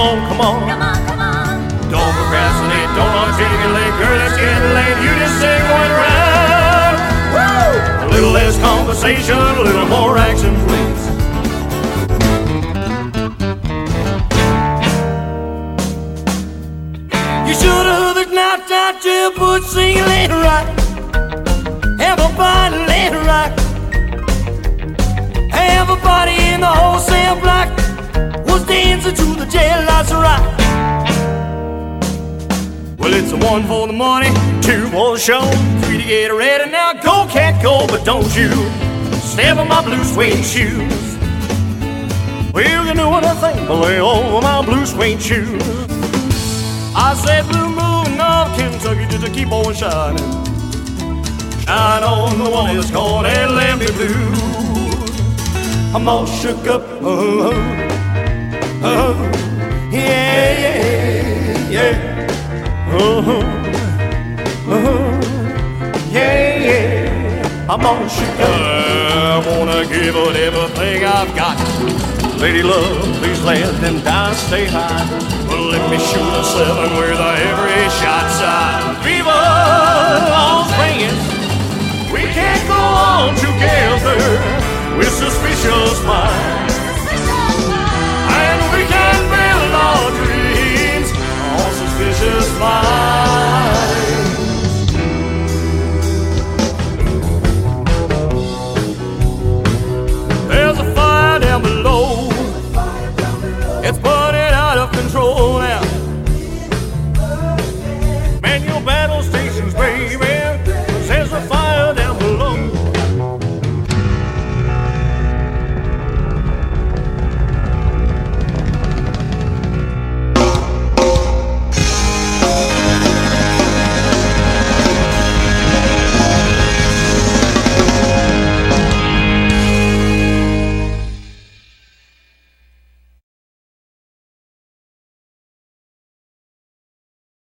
on, come on. Come on, come on. Don't procrastinate, don't articulate, girl, it's getting late. You just say going round. Woo! A little less conversation, a little more action, please. You should have knocked out your butt, singing laid right. Everybody laid right. Everybody in the wholesale block was dancing to the jailhouse rock. Well, it's a 1 for the money, 2 for the show, 3 to get ready. Now go, cat, go, but don't you step on my blue suede shoes. Well, you can do anything but lay over my blue suede shoes. I said blue moon of Kentucky just keep on shining. Shine on the one that's called a Lamby Blue. I'm all shook up, yeah, yeah, yeah. Yeah, yeah, I'm all shook up. I wanna give it everything I've got. Lady love, please let them dice stay high. Well, let me shoot a 7 with every shot side. Viva!